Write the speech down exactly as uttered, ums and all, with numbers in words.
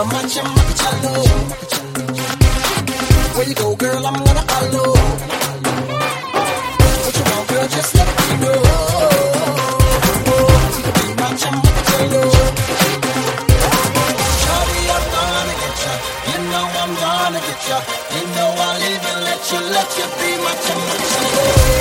macho, macho. Where you go, girl, I'm gonna follow. What you want, girl, just let me know. You can be macho, macho. Shawty, I'm gonna get ya. You know I'm gonna get ya. You know I'll even let you, let you be macho, macho.